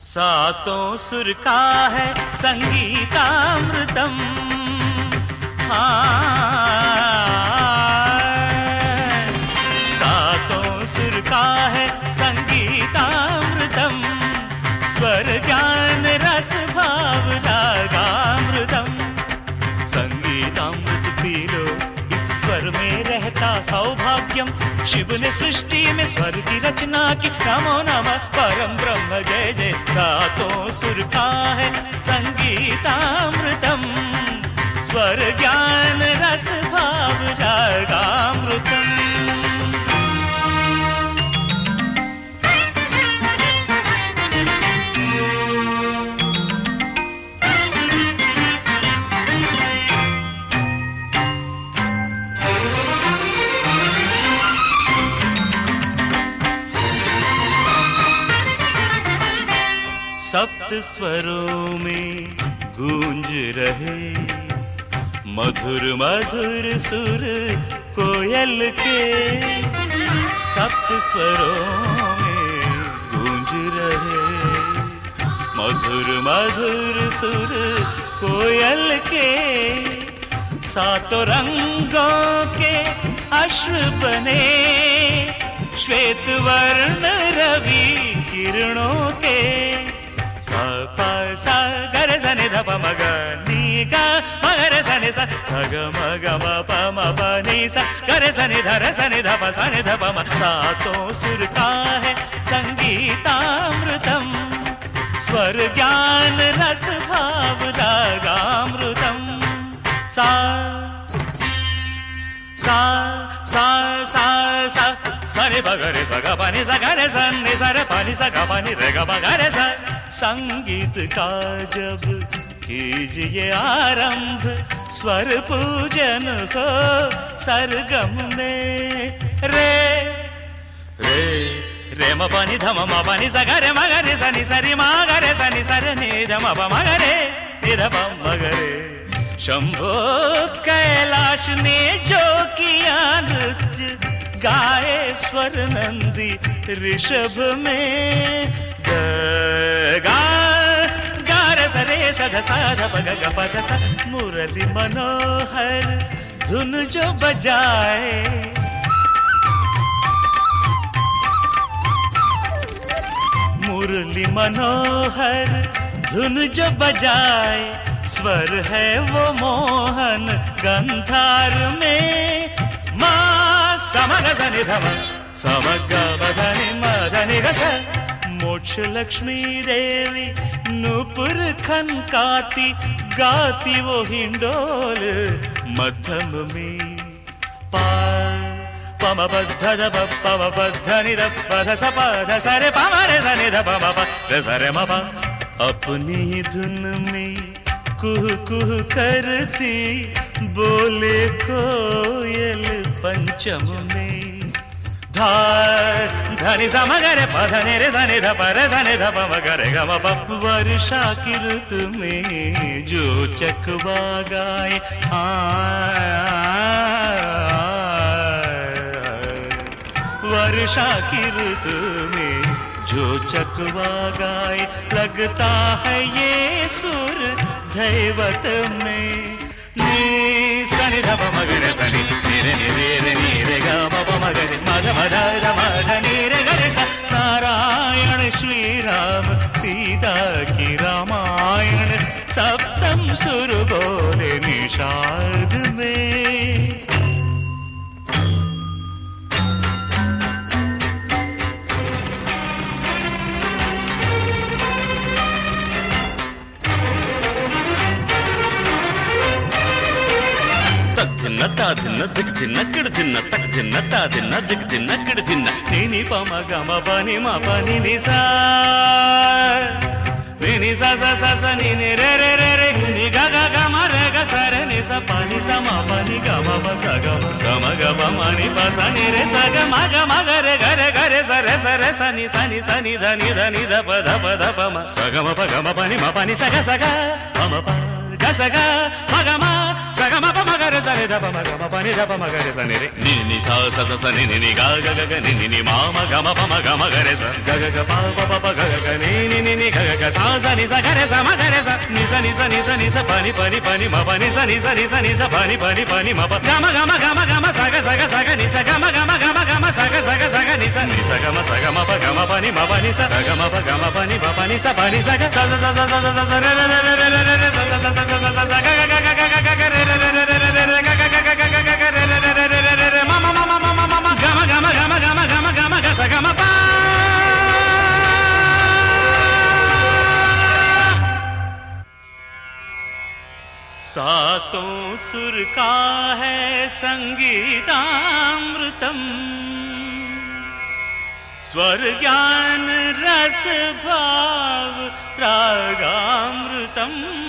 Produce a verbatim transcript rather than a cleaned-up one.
सातों सुर का है संगीतामृतम, हाँ सातों सुर का है संगीतामृतम, स्वर ज्ञान रस भाव रागामृतम। संगीतामृत पी लो, इस स्वर में रहता सौभाग्यम। शिव ने सृष्टि में स्वर की रचना की, नमो नमः परम ब्रह्म जय जय। सातों सुर का है संगीतामृतम, स्वर ज्ञान रस भाव रागामृतम। सप्त स्वरों में गूंज रहे मधुर मधुर सुर कोयल के। सप्त स्वरों में गूंज रहे मधुर मधुर सुर कोयल के। सातों रंगों के अश्व बने श्वेत वर्ण रवि किरणों के। सा पा सा गर सनि ध प म ग नि ग म ग रे स नि सा स ग म ग म प म प नि सा ग रे स नि ध र स नि ध प स नि ध प म। सातों सुर का है संगीतामृतम, स्वर ज्ञान रस भाव रागामृतम। सा सा सा सा सा सा नि प ग रे स ग प नि सा ग रे स नि सा रे प नि सा ग प नि रे ग प ग रे सा। संगीत का जब कीजिए आरंभ, स्वर पूजन हो सरगम में। रे रे रे म प नि ध म म प नि सा ग रे म ग रे स नि सा रे म ग रे स नि सा रे नि ध म प म ग रे नि ध प म ग रे। शंभो कैलाश ने जो किया नृत्य, गाए स्वर नंदी ऋषभ में। ग गा गा रे स रे स ध सा ध प ग ग प ध सा। मुरली मनोहर धुन जो बजाए, मुरली मनोहर धुन जो बजाए। स्वर है वो मोहन गंधार में। माँ समग सनि ध म समग ब ध नि म ध नि ग स। मोक्ष लक्ष्मी देवी नूपुर खनकाती, गाती वो हिंडोल मध्यम में। पा प म प ध ध प प म प ध नि ध प ध स प ध स रे प म रे स नि ध प म प रे स रे म प। अपनी धुन में कुह कुह करती बोले कोयल पंचम में। धा धनि सा म ग रे प ध नि रे स नि ध प रे स नि ध प म ग रे ग म प। वर्षा की ऋतु में जो चकवा गाए, वर्षा की ऋतु में जो चकवा गाए। लगता है ये सुर दैवत में। नि स नि ध प म ग रे स नि नि रे नि रे रे नि रे ग म प म ग रे म ध म ध ध म ध नि रे ग रे स। नारायण श्री राम सीता की रामायण, सप्तम सुर बोले निषाद में। धिन्न ता धिन्न दिग धिन्न किड़ धिन्न तक धिन्न ता धिन्न दिग धिन्न किड़ धिन्न। नी नी प म ग म प नि म प नि नि सा नि नि सा सा सा सा नि नि रे रे रे रे नि ग ग ग म रे ग स रे नि सा प नि सा म प नि ग म प स ग म स म ग प म नि प स नि रे स ग म ग म ग रे ग रे ग रे स रे स रे स नि सा नि सा नि ध नि ध नि ध प ध प ध प म स ग म प ग म प नि म प नि स ग स ग म म प ग स ग म ग म स ग म प म ग रे स रे ध प म ग म प नि ध प म ग रे स नि रे नि नि सा सा सा सा नि नि नि ग ग ग ग नि नि नि म म ग म प म ग म ग रे स ग ग ग प प प प ग ग ग नि नि नि नि ग ग ग सा सा नि सा ग रे सा म ग रे सा नि सा नि सा नि सा नि सा प नि प नि प नि म प नि सा नि सा नि सा नि सा प नि प नि प नि म प ग म ग म ग म ग म सा ग सा ग सा ग नि सा ग म ग म ग म ग म सा ग सा ग सा ग नि सा नि सा ग म सा ग म प ग म प नि म प नि सा सा ग म प ग म प नि म प नि सा प नि सा ग सा सा सा सा सा सा सा रे रे रे रे रे रे रे सा सा सा सा सा सा ग ग ग ग ग ग ग रे रे रे रे रे रे रे ग ग ग ग ग ग ग रे रे रे रे रे रे रे म म म म म म म ग म ग म ग म ग म ग म ग म ग सा ग म प सातों सुर का है संगीतामृतम स्वर ज्ञान रस भाव रागामृतम